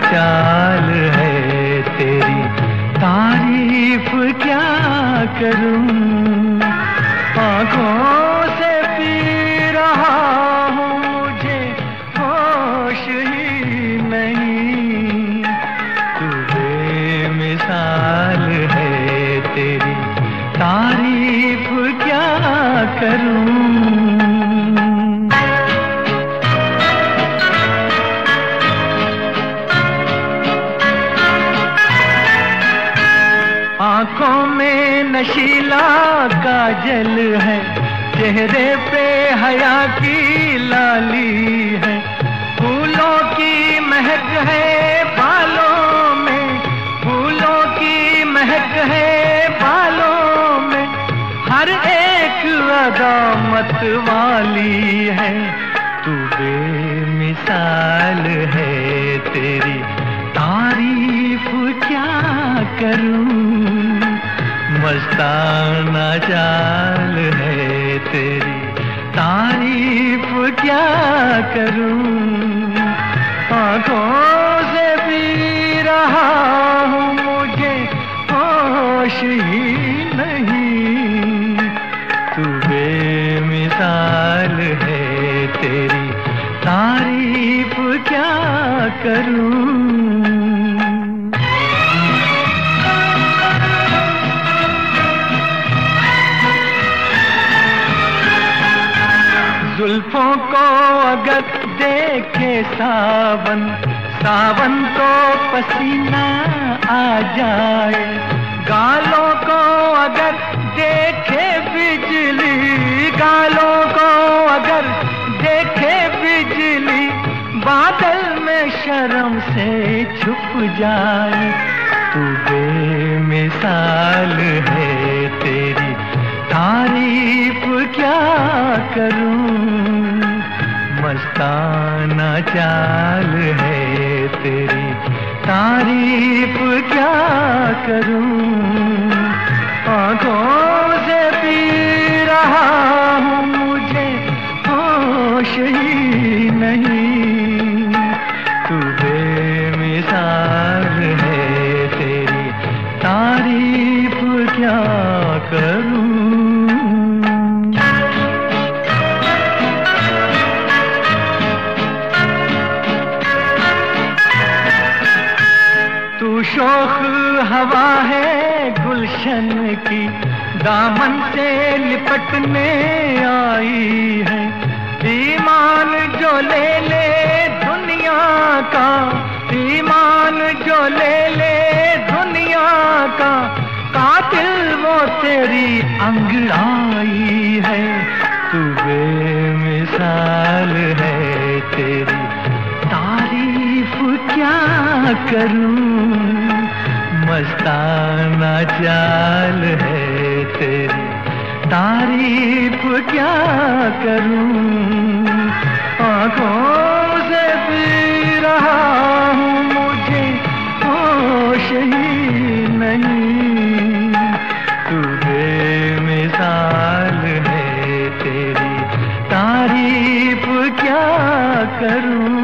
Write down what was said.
चाल है तेरी, तारीफ क्या करूं। आँखों से पी रहा हूँ, मुझे होश ही नहीं। तू बेमिसाल है तेरी, तारीफ क्या करूं। आँखों में नशीला काजल है, चेहरे पे हया की लाली है। फूलों की महक है बालों में, फूलों की महक है बालों में। हर एक अदा मत वाली है, तू बेमिसाल है तेरी, तारीफ क्या करूं। मस्ताना चाल है तेरी, तारीफ क्या करूं। आँखों से पी रहा हूँ, मुझे होश ही नहीं। तू बेमिसाल है तेरी, तारीफ क्या करूं। जुल्फों को अगर देखे सावन, सावन को पसीना आ जाए। गालों को अगर देखे बिजली, गालों को अगर देखे बिजली, बादल में शर्म से छुप जाए। तू बेमिसाल है तेरी, तारीफ क्या करूं। मस्ताना चाल है तेरी, तारीफ क्या करूं। आँखों से पी रहा हूँ, मुझे होश ही नहीं। तू बेमिसाल है तेरी, तारीफ क्या करूं। तू शोख हवा है गुलशन की, दामन से लिपटने आई है। ईमान जो ले ले दुनिया का, ईमान जो ले ले दुनिया का, कातिल वो तेरी अंगड़ाई है। तू बेमिसाल है तेरी, तारीफ क्या करूं। मस्ताना चाल है तेरी, तारीफ क्या करूं। आँखों से पी रहा हूँ, मुझे होश ही नहीं। तू बेमिसाल है तेरी, तारीफ क्या करूं।